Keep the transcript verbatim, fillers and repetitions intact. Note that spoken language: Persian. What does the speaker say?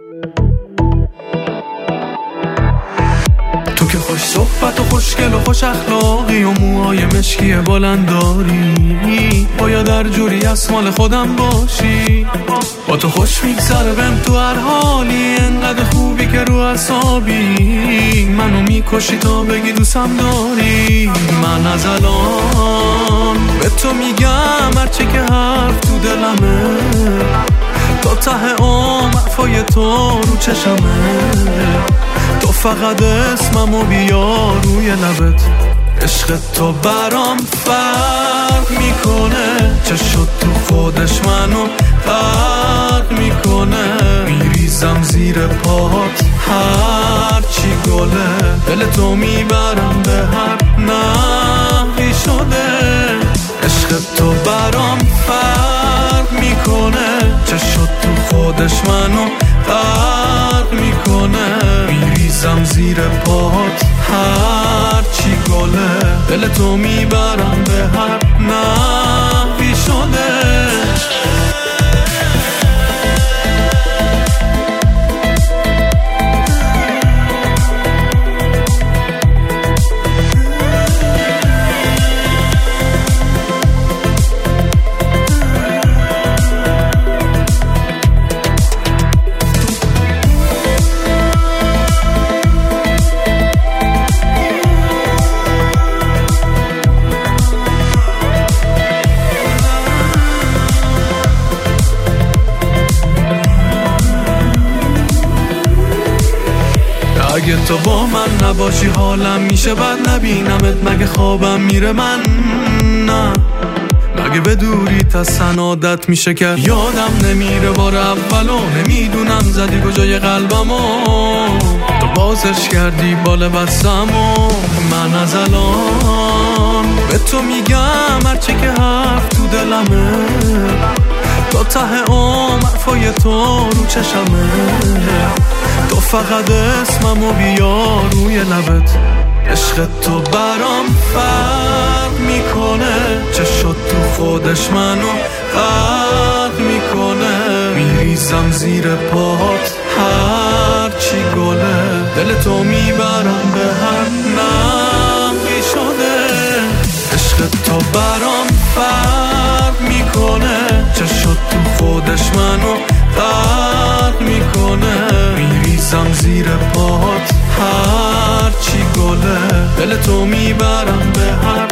تو که خوش صحبت و خوشگل و خوش اخلاقی و موهای مشکی بلند داری، باید در جوری از مال خودم باشی. با تو خوش میگذره بهم تو هر حالی، انقدر خوبی که رو اعصابی منو میکشی تا بگی دوستم داری. من از الان به تو میگم هرچه که حرف تو دلمه، تا ته عمر وفای تو رو چشمه. تو فقط اسممو بیار روی لبت، عشق تو برام فرق میکنه. چه شد تو خودش منو فرق میکنه. میریزم زیر پات هر چی گله، دل تو میبرم به هر نحوی شده. عشق تو برام فرق میکنه. چه شد تو خودش منو فرق میکنه. میریزم زیر پات هر چی گله، دل تو میبرم به هر نحوی شده. اگه تو با من نباشی حالم میشه بد، نبینمت مگه خوابم میره من؟ نه مگه به دوری تا سنادت میشه که یادم نمیره بار اولو. نمیدونم زدی کجای قلبمو، تو بازش کردی بال بستمو. من از الان به تو میگم هرچه که حرف تو دلمه، تا ته عمر وفای تو رو چشمه. تو فقط اسممو بیار روی لبت، عشق تو برام فرق میکنه. چه شد تو خودش منو فرق میکنه. میریزم زیر پات هر چی گله، دل تو میبرم به هر نحوی شده. عشق تو برام فرق میکنه. چه شد تو خودش منو فرق میکنه. میریزم زیر پات هر چی گله، دل تو میبرم به هر